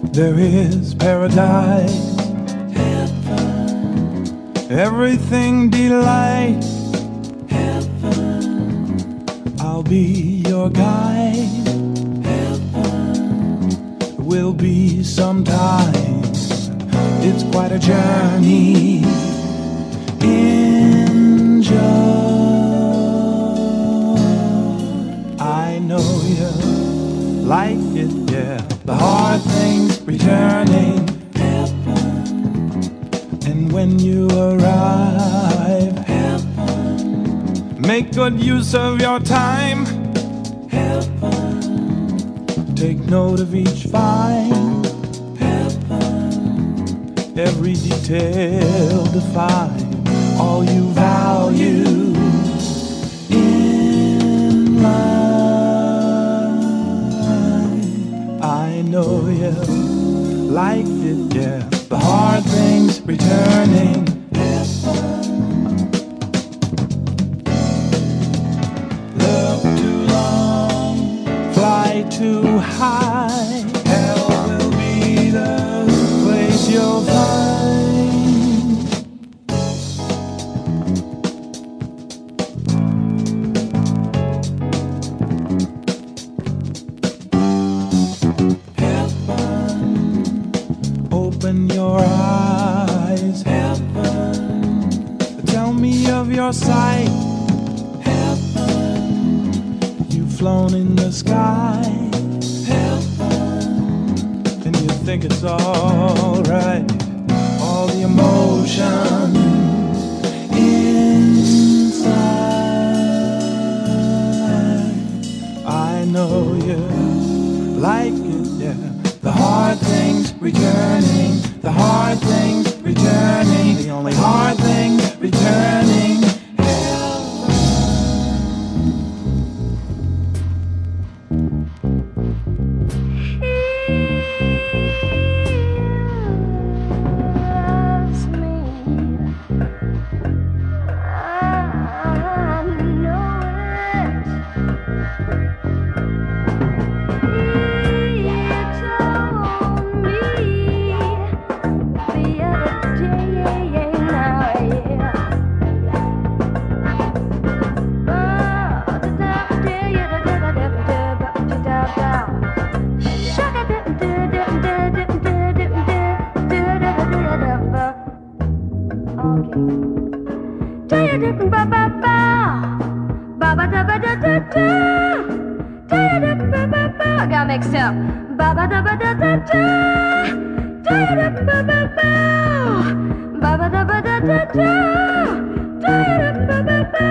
There is paradise, everything delight. I'll be your guide. Will be sometime. It's quite a journey. Enjoy. I know you like it, yeah. The hard things returning. And when you arrive, make good use of your time. Take note of each find. Every detail define all you value in life. I know you like it, yeah. The hard things returning. Look too long, fly too high. Hell will be the place you'll find. Open your eyes, heaven. Tell me of your sight, heaven. You've flown in the sky, heaven. And you think it's all right. All the emotion inside. I know you like it, yeah. The hard things returning, the hard things returning, the only hard things returning. I got mixed up. Ba ba da ba da da da. Da da ba ba ba. Ba ba da ba da da da. Da da ba ba ba.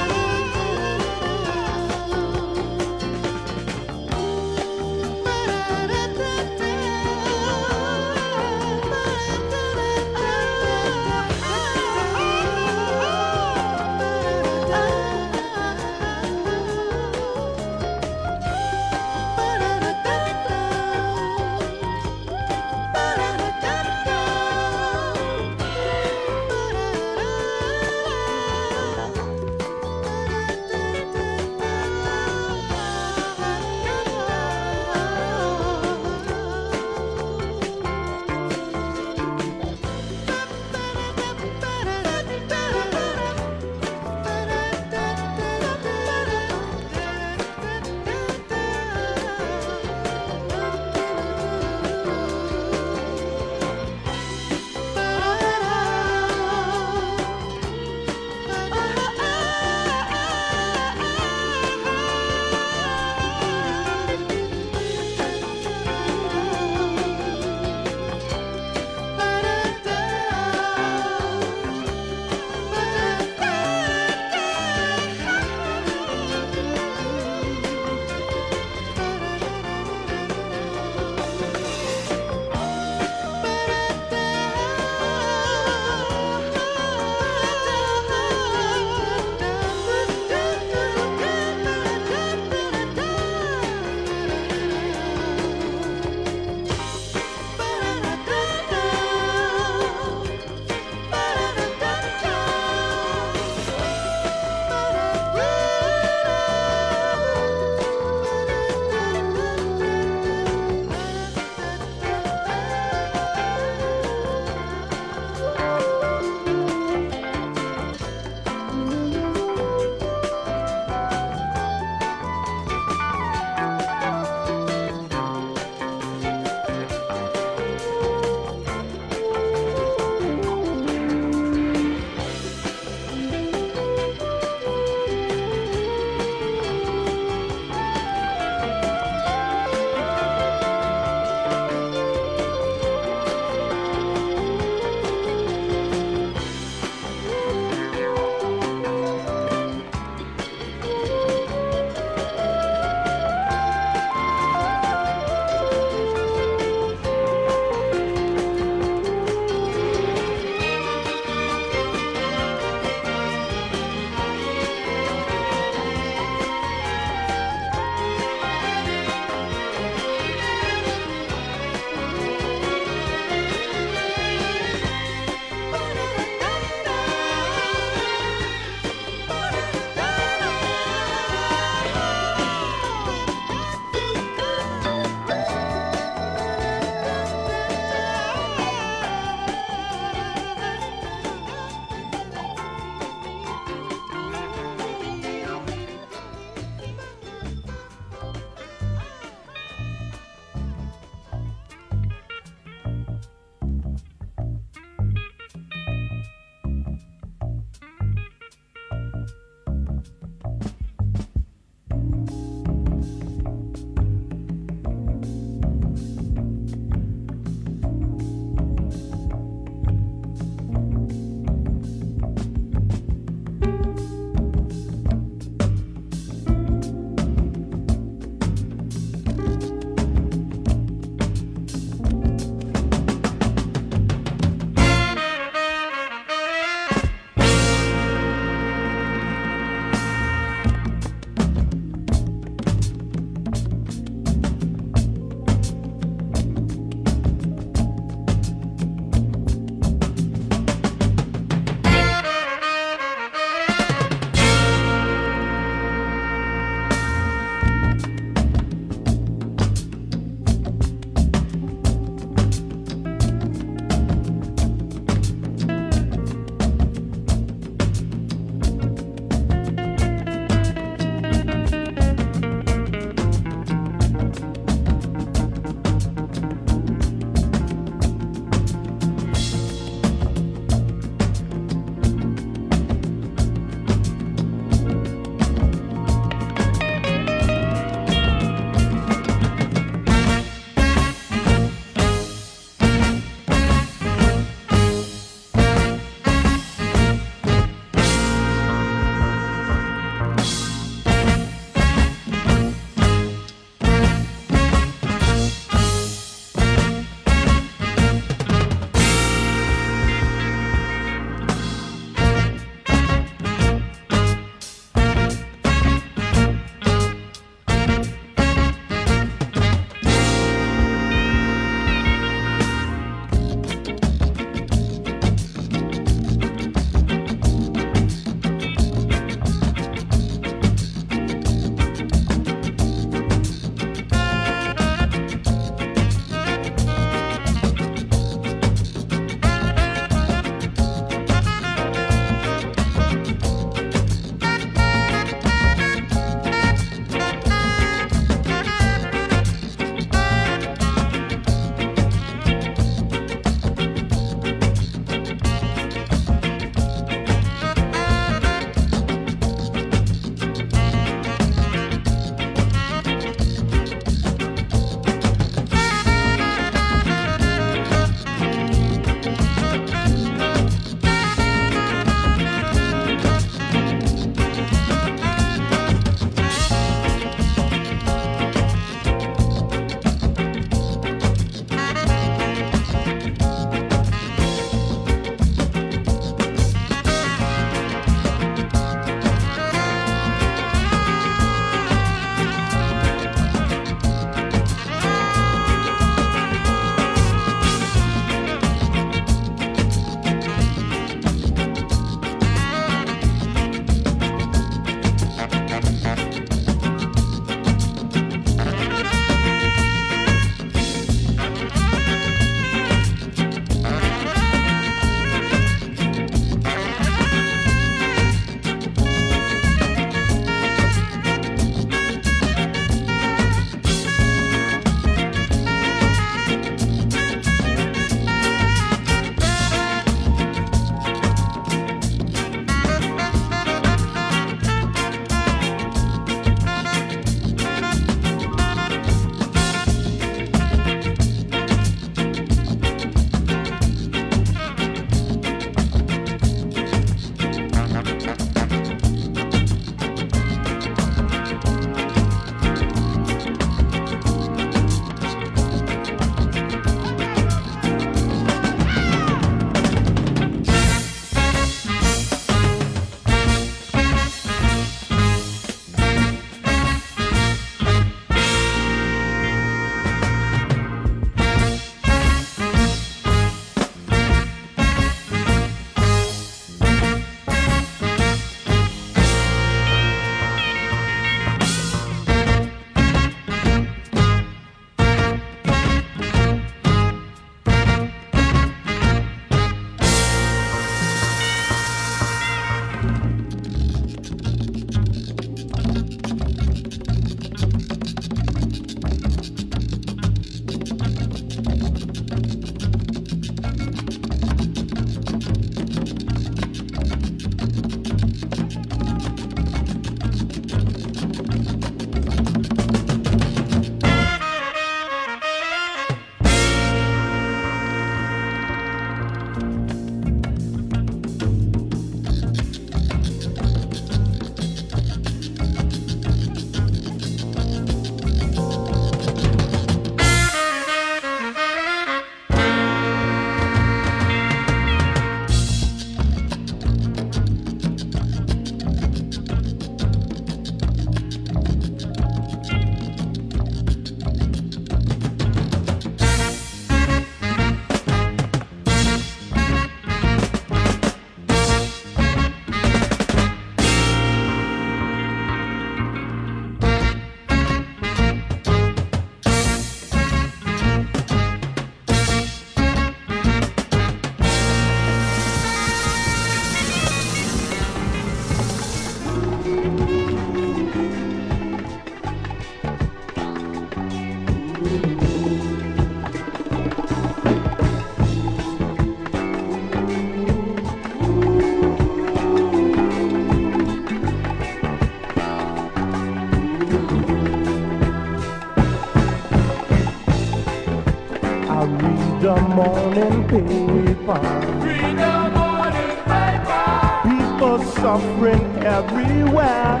the morning paper. Read the morning paper. People suffering everywhere.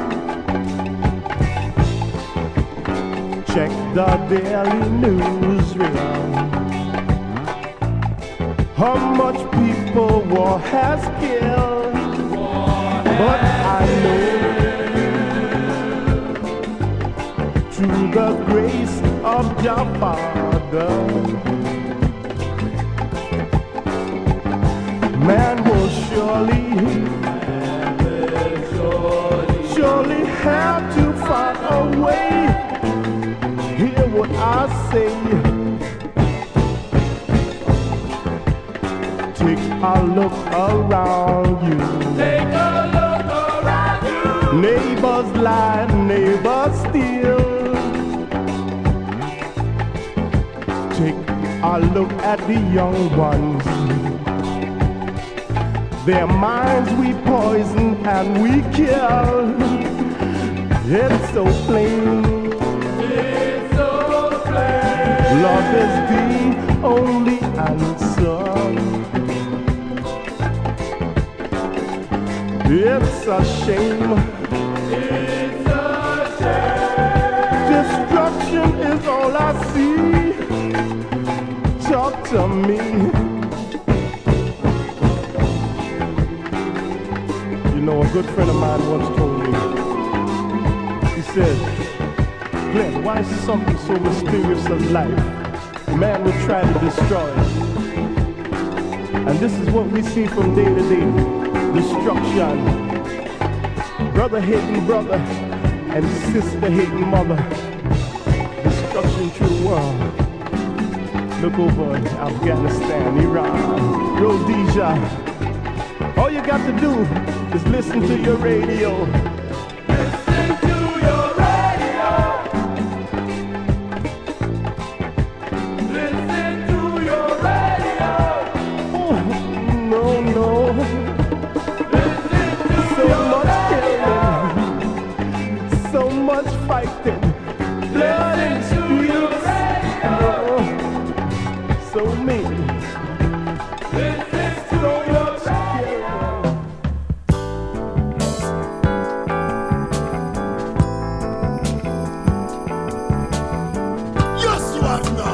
Check the daily newsreel. How much people war has killed. But I know through the grace of your Father, man will surely have to find a way. Hear what I say. Take a look around you. Take a look around you. Neighbors lie, neighbors steal. Take a look at the young ones. Their minds we poison and we kill. It's so plain. It's so plain. Love is the only answer. It's a shame. It's a shame. Destruction is all I see. Talk to me. You know, a good friend of mine once told me, he said, Glenn, why is something so mysterious as life? Man will try to destroy it. And this is what we see from day to day. Destruction. Brother hating brother and sister hating mother. Destruction to the world. Look over Afghanistan, Iran, Rhodesia. All you got to do is listen to your radio. Listen to your radio. Listen to your radio. Oh, no, no. Listen to So your much radio. killing, so much fighting. Blood and Listen to your radio. so mean. Listen to your radio. Yes, you are now.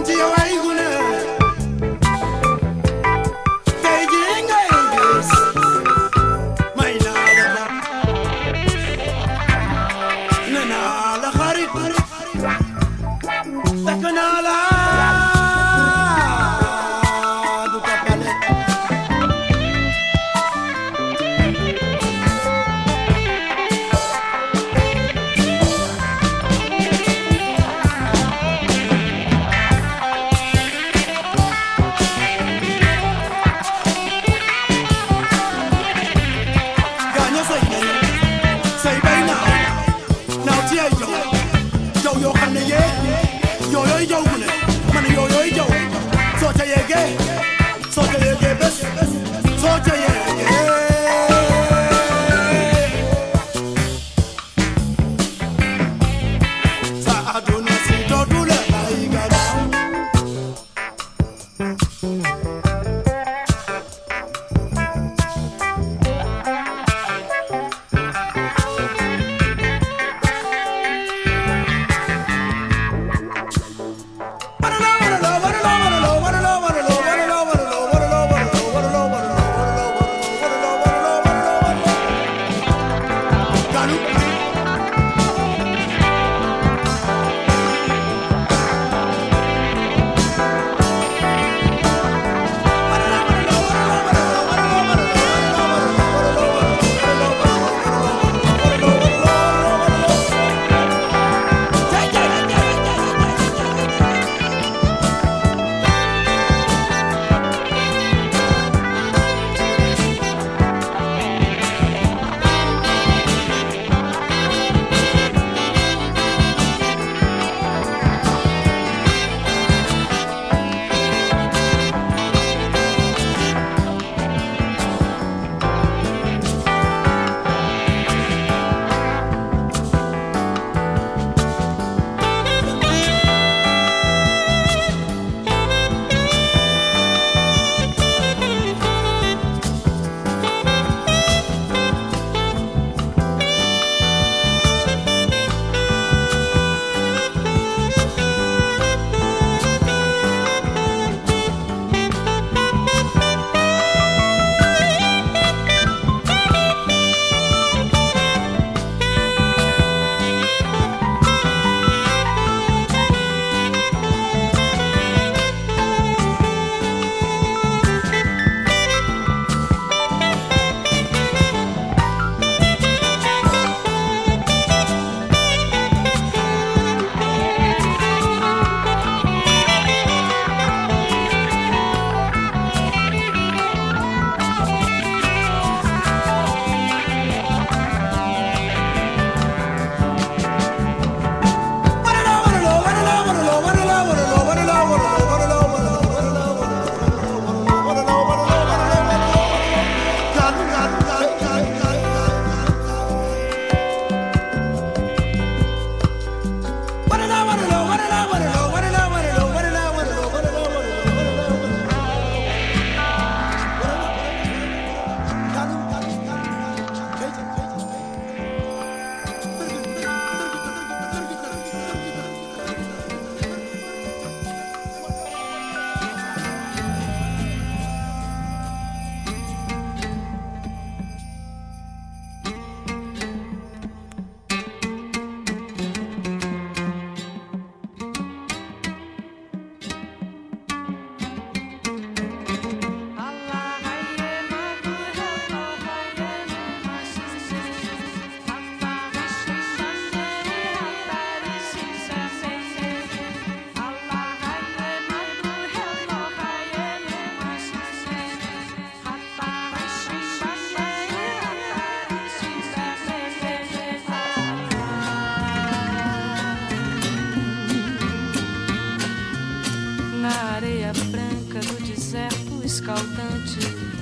escaldante.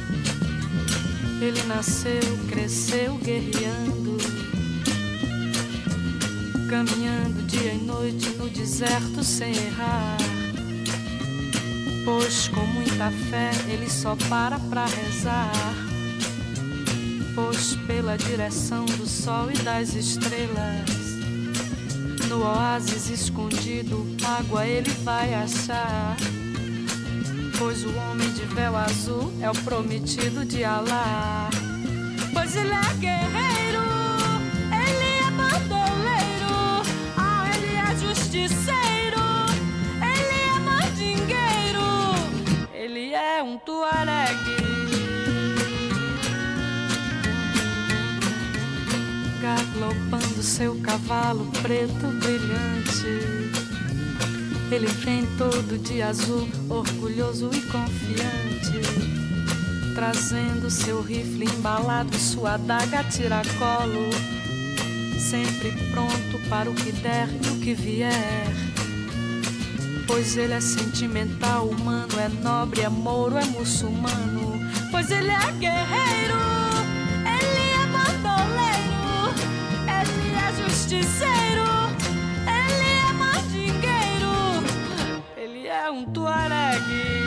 Ele nasceu, cresceu guerreando, caminhando dia e noite no deserto sem errar. Pois com muita fé ele só para rezar. Pois pela direção do sol e das estrelas No oásis escondido, água ele vai achar. Pois o homem de véu azul é o prometido de Alá. Pois ele é guerreiro, ele é bandoleiro, ele é justiceiro, ele é mandingueiro, ele é um tuaregue. Galopando seu cavalo preto brilhante, ele vem todo de azul, orgulhoso e confiante, trazendo seu rifle embalado, sua adaga tiracolo, sempre pronto para o que der e o que vier. Pois ele é sentimental, humano, é nobre, é mouro, é muçulmano. Pois ele é guerreiro, ele é bandoleiro, ele é justiceiro, ele é mandingueiro, ele é um tuaregue.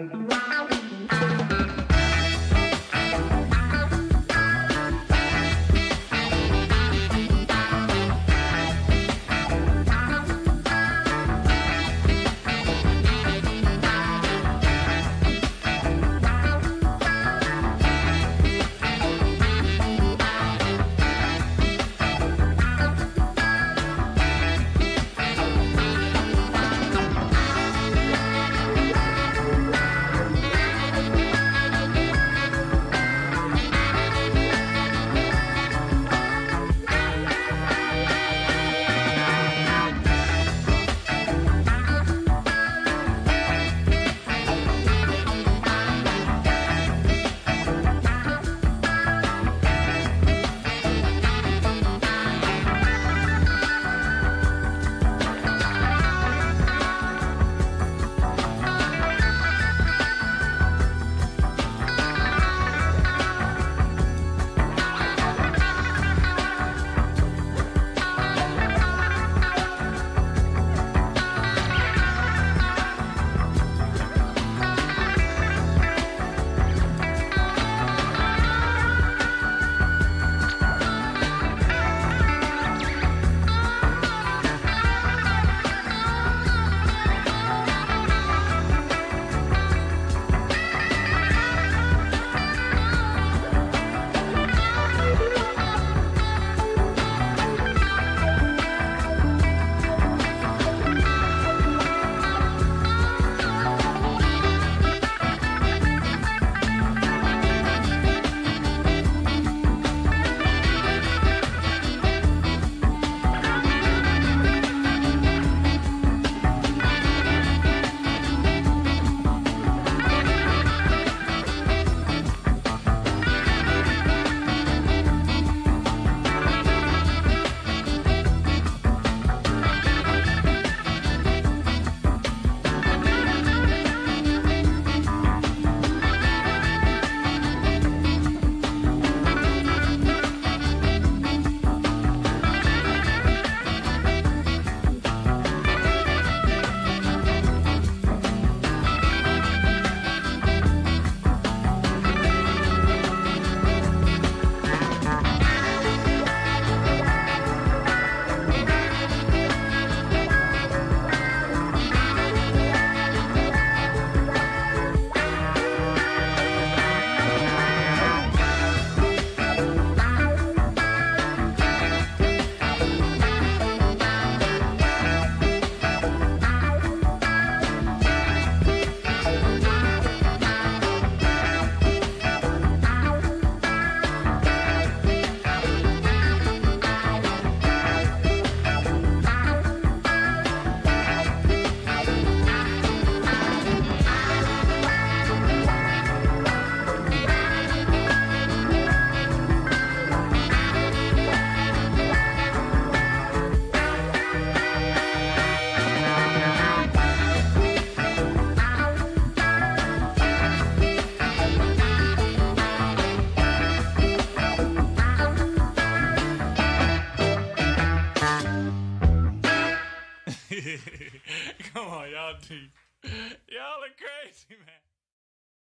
Come on, y'all are crazy, man.